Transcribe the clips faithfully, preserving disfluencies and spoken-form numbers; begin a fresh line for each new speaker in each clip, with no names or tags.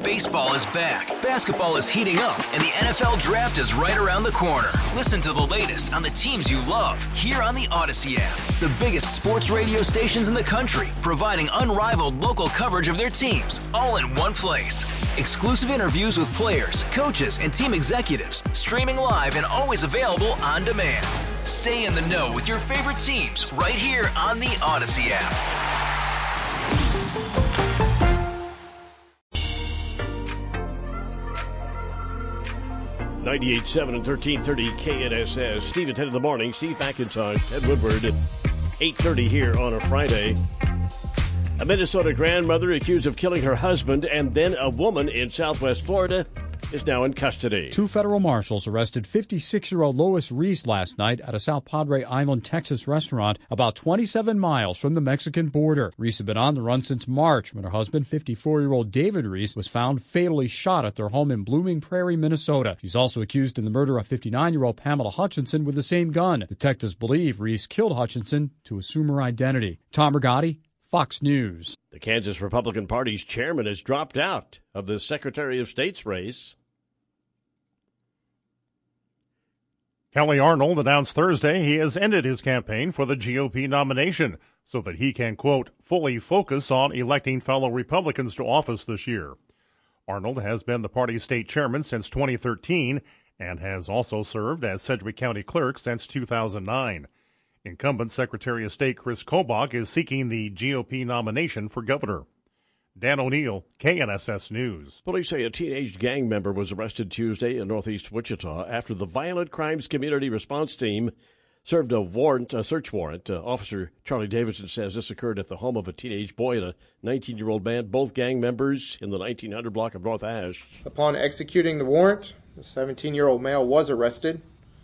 Baseball is back, basketball is heating up, and the N F L Draft is right around the corner. Listen to the latest on the teams you love here on the Odyssey app. The biggest sports radio stations in the country, providing unrivaled local coverage of their teams, all in one place. Exclusive interviews with players, coaches, and team executives, streaming live and always available on demand. Stay in the know with your favorite teams right here on the Odyssey app.
ninety-eight point seven and thirteen thirty K N S S. Steve and Ted in the morning. Steve McIntosh, Ted Woodward at eight thirty here on a Friday. A Minnesota grandmother accused of killing her husband and then a woman in Southwest Florida is now in custody.
Two federal marshals arrested fifty-six-year-old Lois Reese last night at a South Padre Island, Texas restaurant about twenty-seven miles from the Mexican border. Reese had been on the run since March when her husband, fifty-four-year-old David Reese, was found fatally shot at their home in Blooming Prairie, Minnesota. She's also accused in the murder of fifty-nine-year-old Pamela Hutchinson with the same gun. Detectives believe Reese killed Hutchinson to assume her identity. Tom Rigotti, Fox News.
The Kansas Republican Party's chairman has dropped out of the Secretary of State's race.
Kelly Arnold announced Thursday he has ended his campaign for the G O P nomination so that he can, quote, fully focus on electing fellow Republicans to office this year. Arnold has been the party's state chairman since twenty thirteen and has also served as Sedgwick County clerk since two thousand nine. Incumbent Secretary of State Chris Kobach is seeking the G O P nomination for governor. Dan O'Neill, K N S S News.
Police say a teenage gang member was arrested Tuesday in northeast Wichita after the Violent Crimes Community Response Team served a warrant, a search warrant. Uh, Officer Charlie Davidson says this occurred at the home of a teenage boy and a nineteen-year-old man, both gang members in the nineteen hundred block of North Ash.
Upon executing the warrant, the seventeen-year-old male was arrested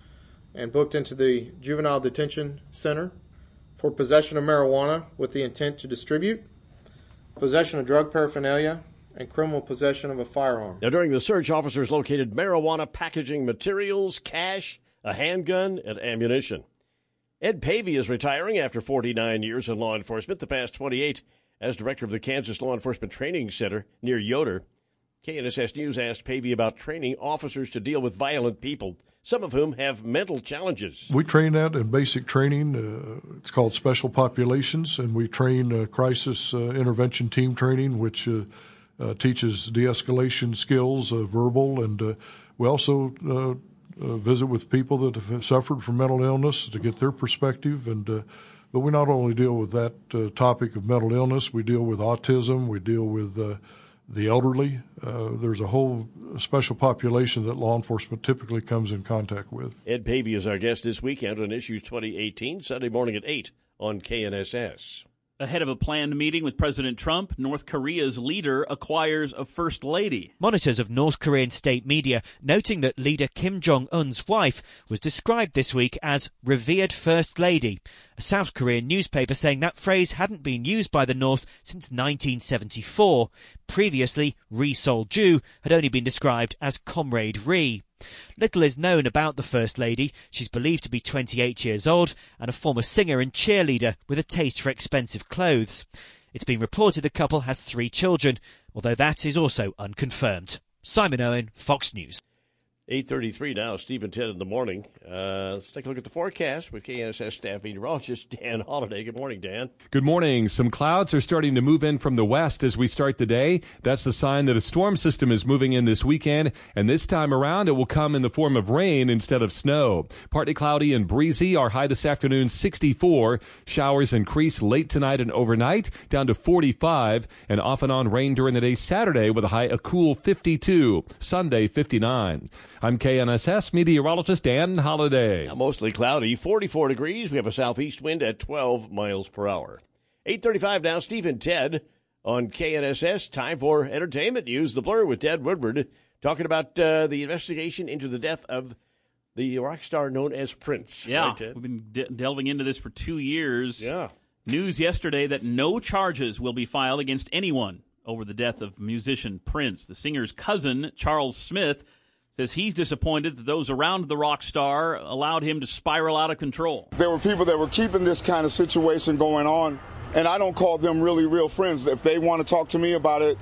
and booked into the Juvenile Detention Center for possession of marijuana with the intent to distribute, possession of drug paraphernalia, and criminal possession of a firearm.
Now, during the search, officers located marijuana packaging materials, cash, a handgun, and ammunition. Ed Pavey is retiring after forty-nine years in law enforcement, the past twenty-eight as director of the Kansas Law Enforcement Training Center near Yoder. K N S S News asked Pavey about training officers to deal with violent people, some of whom have mental challenges.
We train that in basic training. Uh, it's called special populations, and we train uh, crisis uh, intervention team training, which uh, uh, teaches de-escalation skills, uh, verbal, and uh, we also uh, uh, visit with people that have suffered from mental illness to get their perspective. And uh, but we not only deal with that uh, topic of mental illness, we deal with autism, we deal with uh, the elderly. Uh, there's a whole special population that law enforcement typically comes in contact with.
Ed Pavey is our guest this weekend on Issues twenty eighteen, Sunday morning at eight on K N S S.
Ahead of a planned meeting with President Trump, North Korea's leader acquires a first lady.
Monitors of North Korean state media noting that leader Kim Jong-un's wife was described this week as revered first lady. A South Korean newspaper saying that phrase hadn't been used by the North since nineteen seventy-four. Previously, Ri Sol-ju had only been described as Comrade Ri. Little is known about the First Lady. She's believed to be twenty-eight years old and a former singer and cheerleader with a taste for expensive clothes. It's been reported the couple has three children, although that is also unconfirmed. Simon Owen, Fox News.
eight thirty-three now, Steve and Ted in the morning. Uh, let's take a look at the forecast with K N S S staff meteorologist Dan Holliday. Good morning, Dan.
Good morning. Some clouds are starting to move in from the west as we start the day. That's the sign that a storm system is moving in this weekend, and this time around it will come in the form of rain instead of snow. Partly cloudy and breezy. Our high this afternoon, sixty-four. Showers increase late tonight and overnight, down to forty-five, and off and on rain during the day Saturday with a high a cool fifty-two. Sunday, fifty-nine. I'm K N S S meteorologist Dan Holliday.
Now mostly cloudy, forty-four degrees. We have a southeast wind at twelve miles per hour. eight thirty-five now, Steve and Ted on K N S S. Time for entertainment news. The Blur with Ted Woodward talking about uh, the investigation into the death of the rock star known as Prince.
Yeah,
right, Ted?
We've been de- delving into this for two years.
Yeah.
News yesterday that no charges will be filed against anyone over the death of musician Prince. The singer's cousin, Charles Smith, says he's disappointed that those around the rock star allowed him to spiral out of control.
There were people that were keeping this kind of situation going on, and I don't call them really real friends. If they want to talk to me about it,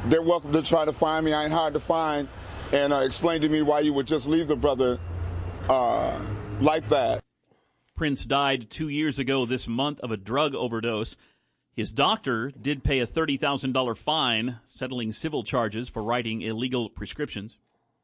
they're welcome to try to find me. I ain't hard to find. And uh, explain to me why you would just leave the brother uh, like that.
Prince died two years ago this month of a drug overdose. His doctor did pay a thirty thousand dollars fine, settling civil charges for writing illegal prescriptions.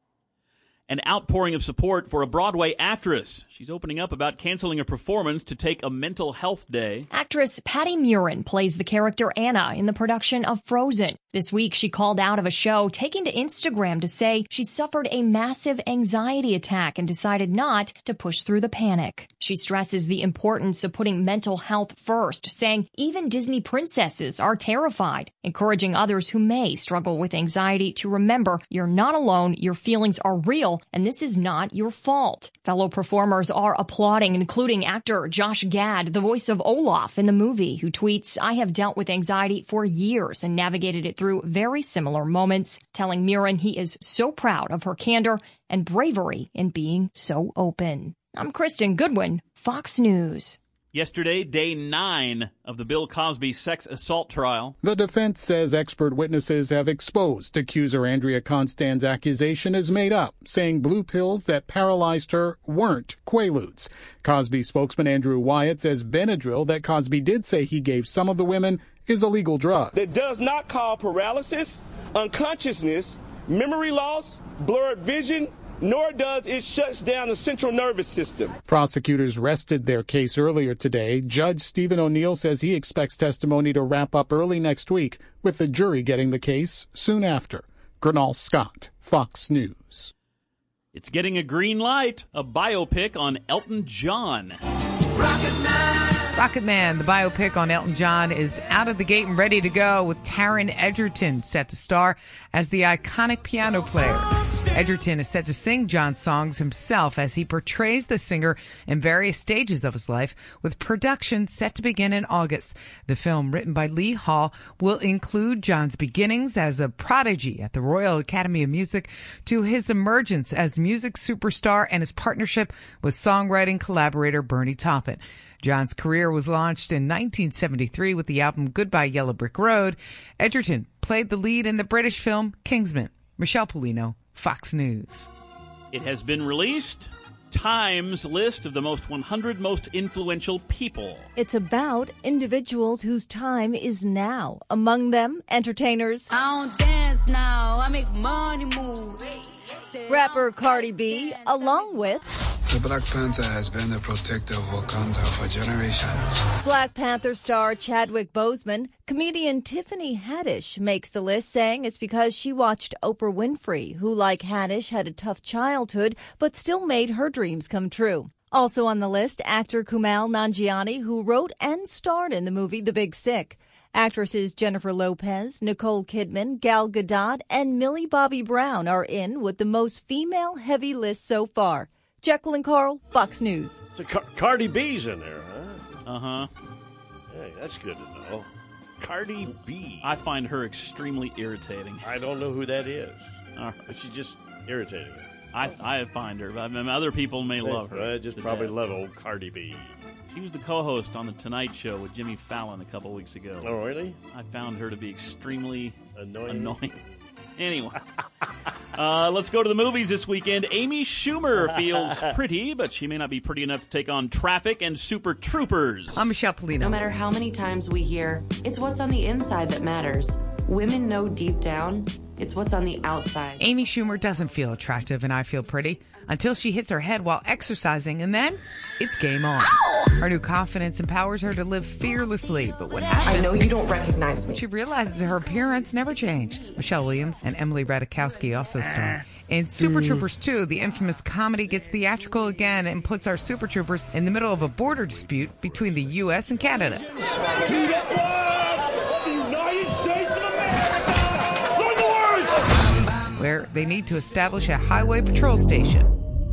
An outpouring of support for a Broadway actress. She's opening up about canceling a performance to take a mental health day.
Actress Patty Murin plays the character Anna in the production of Frozen. This week, she called out of a show, taking to Instagram to say she suffered a massive anxiety attack and decided not to push through the panic. She stresses the importance of putting mental health first, saying even Disney princesses are terrified, encouraging others who may struggle with anxiety to remember you're not alone, your feelings are real, and this is not your fault. Fellow performers are applauding, including actor Josh Gad, the voice of Olaf in the movie, who tweets, "I have dealt with anxiety for years and navigated it through very similar moments," telling Murin he is so proud of her candor and bravery in being so open. I'm Kristen Goodwin, Fox News.
Yesterday, day nine of the Bill Cosby sex assault trial.
The defense says expert witnesses have exposed accuser Andrea Constand's accusation is made up, saying blue pills that paralyzed her weren't Quaaludes. Cosby spokesman Andrew Wyatt says Benadryl that Cosby did say he gave some of the women is a legal drug.
That does not cause paralysis, unconsciousness, memory loss, blurred vision, nor does it shut down the central nervous system.
Prosecutors rested their case earlier today. Judge Stephen O'Neill says he expects testimony to wrap up early next week, with the jury getting the case soon after. Gernal Scott, Fox News.
It's getting a green light, a biopic on Elton John.
Rocket Man. Rocket Man, the biopic on Elton John, is out of the gate and ready to go, with Taron Egerton set to star as the iconic piano player. Egerton is set to sing John's songs himself as he portrays the singer in various stages of his life, with production set to begin in August. The film, written by Lee Hall, will include John's beginnings as a prodigy at the Royal Academy of Music to his emergence as music superstar and his partnership with songwriting collaborator Bernie Taupin. John's career was launched in nineteen seventy-three with the album Goodbye Yellow Brick Road. Egerton played the lead in the British film Kingsman. Michelle Polino, Fox News.
It has been released. Time's list of the most one hundred most influential people.
It's about individuals whose time is now. Among them, entertainers.
I don't dance now, I make money move.
Rapper Cardi B, along with...
The Black Panther has been the protector of Wakanda for generations.
Black Panther star Chadwick Boseman. Comedian Tiffany Haddish makes the list, saying it's because she watched Oprah Winfrey, who, like Haddish, had a tough childhood, but still made her dreams come true. Also on the list, actor Kumail Nanjiani, who wrote and starred in the movie The Big Sick. Actresses Jennifer Lopez, Nicole Kidman, Gal Gadot, and Millie Bobby Brown are in with the most female-heavy list so far. Jacqueline Carl, Fox News.
So Car- Cardi B's in there, huh?
Uh-huh.
Hey, that's good to know. Cardi B.
I find her extremely irritating.
I don't know who that is.
All right.
But she's just irritating.
I I find her. I mean, other people may love her.
I just probably death. love old Cardi B.
She was the co-host on The Tonight Show with Jimmy Fallon a couple weeks ago.
Oh, really?
I found her to be extremely
annoying.
annoying. Anyway, uh, let's go to the movies this weekend. Amy Schumer feels pretty, but she may not be pretty enough to take on Traffic and Super Troopers.
I'm Michelle Polino.
No matter how many times we hear, it's what's on the inside that matters. Women know deep down, it's what's on the outside.
Amy Schumer doesn't feel attractive, and I feel pretty, until she hits her head while exercising, and then it's game on. Ow! Her new confidence empowers her to live fearlessly, but what happens?
I know you don't recognize me.
She realizes her appearance never changed. Michelle Williams and Emily Ratajkowski also star. In Super Troopers two, the infamous comedy gets theatrical again and puts our Super Troopers in the middle of a border dispute between the U S and Canada.
To the flag of the United States of America! Learn the words!
Where they need to establish a highway patrol station.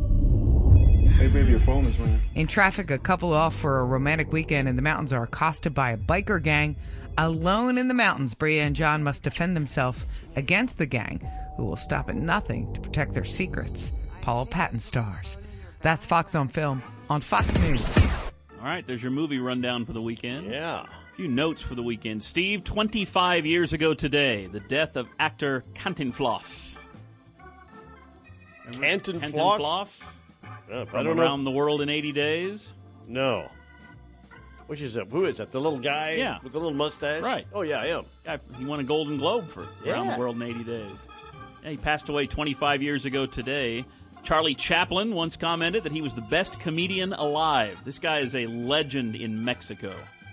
Hey, baby, your phone is ringing.
In Traffic, a couple off for a romantic weekend in the mountains are accosted by a biker gang. Alone in the mountains, Bria and John must defend themselves against the gang, who will stop at nothing to protect their secrets. Paula Patton stars. That's Fox on Film on Fox News.
All right, there's your movie rundown for the weekend.
Yeah.
A few notes for the weekend. Steve, twenty-five years ago today, the death of actor Cantinflas.
Cantinflas?
Cantinflas?
Uh,
From
I don't
Around
know.
the World in eighty days?
No. Which is that? Who is that? The little guy
Yeah.
with the little mustache?
Right.
Oh, yeah, I am.
Guy, he won a Golden Globe for Around
Yeah.
the World in eighty days. Yeah, he passed away twenty-five years ago today. Charlie Chaplin once commented that he was the best comedian alive. This guy is a legend in Mexico.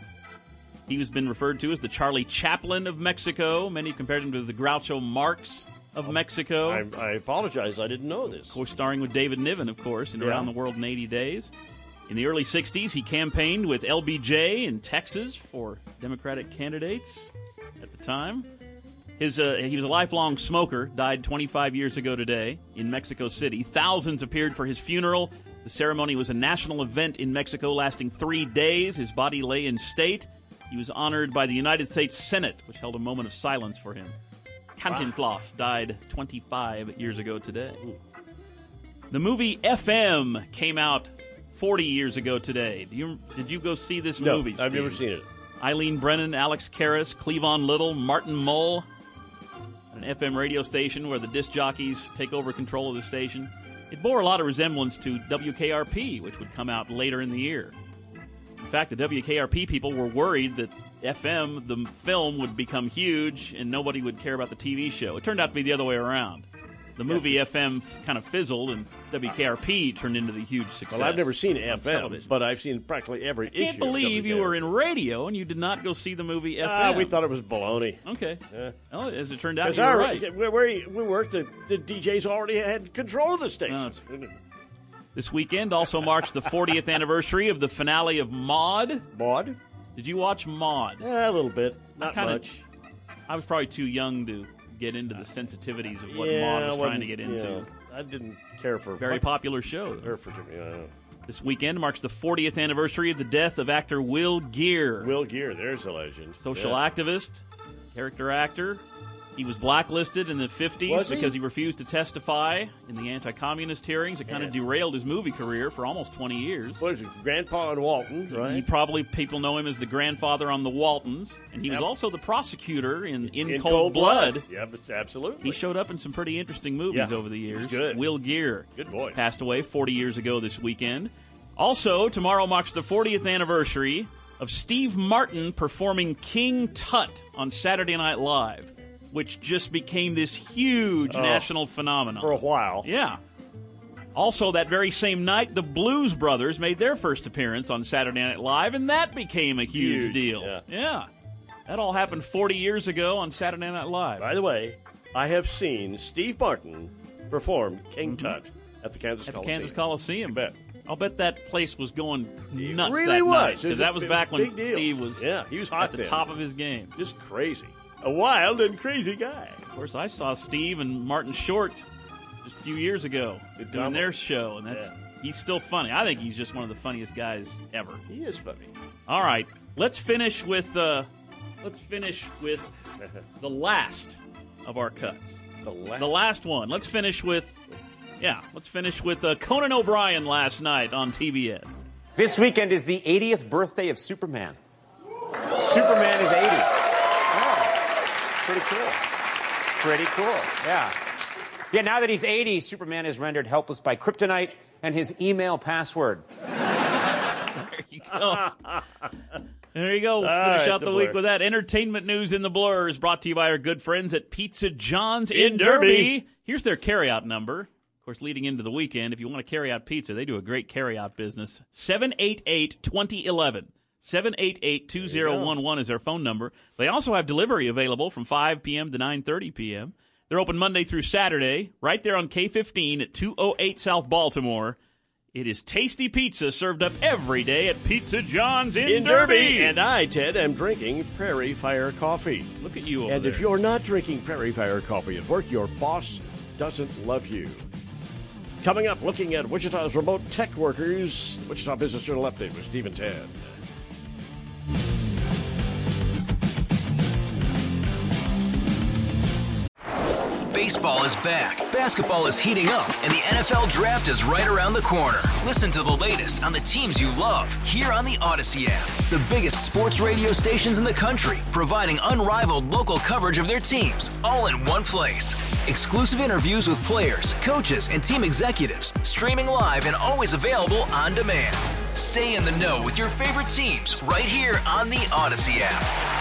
He has been referred to as the Charlie Chaplin of Mexico. Many compared him to the Groucho Marx of Mexico.
I, I apologize. I didn't know this.
Of course, starring with David Niven, of course, in
Yeah.
Around the World in eighty days. In the early sixties, he campaigned with L B J in Texas for Democratic candidates at the time. His, uh, he was a lifelong smoker, died twenty-five years ago today in Mexico City. Thousands appeared for his funeral. The ceremony was a national event in Mexico lasting three days. His body lay in state. He was honored by the United States Senate, which held a moment of silence for him. Cantinflas died twenty-five years ago today. The movie F M came out forty years ago today. Do you, did you go see this
No,
movie,
I've
Steve?
never seen it.
Eileen Brennan, Alex Karras, Cleavon Little, Martin Mull, an F M radio station where the disc jockeys take over control of the station. It bore a lot of resemblance to W K R P, which would come out later in the year. In fact, the W K R P people were worried that F M, the film, would become huge and nobody would care about the T V show. It turned out to be the other way around. The movie
Yeah.
F M kind of fizzled, and W K R P turned into the huge success.
Well, I've never seen
on
F M,
television.
but I've seen practically every issue.
I can't believe you were in radio and you did not go see the movie F M.
Ah, we thought it was baloney.
Okay.
Yeah.
Well, as it turned out,
Because
you were
our,
right.
where, where we worked, the, the D Js already had control of the station.
This weekend also marks the fortieth anniversary of the finale of Maude.
Maude?
Did you watch Maude?
Yeah, a little bit. Not
kinda,
much.
I was probably too young to get into the sensitivities of what
yeah,
Maude was
I
trying to
wasn't-
get into.
you know, I didn't care for
Very
much.
popular show.
Or for, you know.
This weekend marks the fortieth anniversary of the death of actor Will Geer.
Will Geer, there's a legend.
Social
Yeah.
activist, character actor. He was blacklisted in the fifties
Was he?
because he refused to testify in the anti-communist hearings. It kind of
Yeah.
derailed his movie career for almost twenty years.
What is it, Grandpa and Walton, right?
He probably, people know him as the grandfather on the Waltons, and he was
Yep.
also the prosecutor in In,
In
Cold, Blood.
Yeah, but absolutely.
He showed up in some pretty interesting movies
Yeah,
over the years.
he's good.
Will Geer.
Good voice.
Passed away forty years ago this weekend. Also, tomorrow marks the fortieth anniversary of Steve Martin performing King Tut on Saturday Night Live, which just became this huge
Oh,
national phenomenon.
For a while.
Yeah. Also, that very same night, the Blues Brothers made their first appearance on Saturday Night Live, and that became a huge,
Huge,
deal.
yeah.
yeah. That all happened forty years ago on Saturday Night Live.
By the way, I have seen Steve Martin perform King Tut at the Kansas
At the
Coliseum.
Kansas Coliseum.
I bet.
I'll bet that place was going nuts
really
that
was.
night,
It was
because
a-
that was
it was
back
a
when
big deal.
Steve was
Yeah, he was hot
at the
then.
top of his game.
Just crazy. A wild and crazy guy.
Of course, I saw Steve and Martin Short just a few years ago
Good
doing
combo.
their show, and that's
Yeah.
he's still funny. I think he's just one of the funniest guys ever.
He is funny.
All right, let's finish with uh, let's finish with the last of our cuts.
The last.
The last one. Let's finish with yeah. Let's finish with uh, Conan O'Brien last night on T B S.
This weekend is the eightieth birthday of Superman. Superman is eighty. Oh, pretty cool. Pretty cool, yeah. Yeah, now that he's eighty, Superman is rendered helpless by kryptonite and his email password.
There you go. There you go. We'll
All
finish
right,
out
the
the week
Blur.
with that. Entertainment news in the Blur is brought to you by our good friends at Pizza John's in,
In Derby.
Here's their carryout number. Of course, leading into the weekend, if you want to carry out pizza, they do a great carryout business. seven eight eight, two oh one one. seven eight eight, two oh one one is their phone number. They also have delivery available from five p.m. to nine thirty p.m. They're open Monday through Saturday, right there on K fifteen at two oh eight South Baltimore. It is tasty pizza served up every day at Pizza John's in,
In Derby. And I, Ted, am drinking Prairie Fire coffee.
Look at you over
And
there.
if you're not drinking Prairie Fire coffee at work, your boss doesn't love you. Coming up, looking at Wichita's remote tech workers, Wichita Business Journal Update with Steve and Ted.
Baseball is back, basketball is heating up, and the N F L Draft is right around the corner. Listen to the latest on the teams you love here on the Odyssey app. The biggest sports radio stations in the country, providing unrivaled local coverage of their teams, all in one place. Exclusive interviews with players, coaches, and team executives, streaming live and always available on demand. Stay in the know with your favorite teams right here on the Odyssey app.